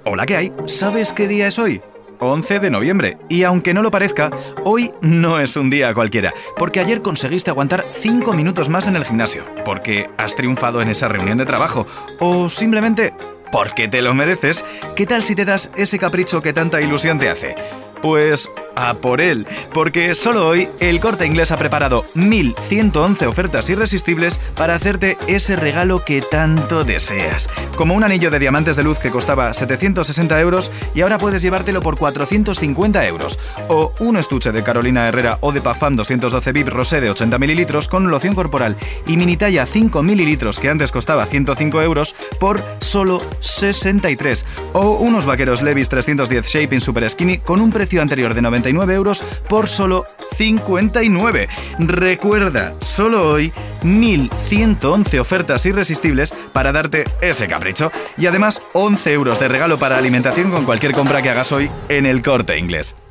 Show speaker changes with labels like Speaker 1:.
Speaker 1: Hola, ¿qué hay? ¿Sabes qué día es hoy? 11 de noviembre. Y aunque no lo parezca, hoy no es un día cualquiera, porque ayer conseguiste aguantar 5 minutos más en el gimnasio, porque has triunfado en esa reunión de trabajo, o simplemente porque te lo mereces. ¿Qué tal si te das ese capricho que tanta ilusión te hace? Pues a por él, porque solo hoy El Corte Inglés ha preparado 1111 ofertas irresistibles para hacerte ese regalo que tanto deseas. Como un anillo de diamantes de luz que costaba 760 euros y ahora puedes llevártelo por 450 euros. O un estuche de Carolina Herrera Eau de Parfum 212 VIP Rosé de 80 mililitros con loción corporal y mini talla 5 mililitros que antes costaba 105 euros por solo 63. O unos vaqueros Levi's 310 Shaping Super Skinny con un precio anterior de 99 euros por solo 59. Recuerda, solo hoy 1111 ofertas irresistibles para darte ese capricho y además 11 euros de regalo para alimentación con cualquier compra que hagas hoy en El Corte Inglés.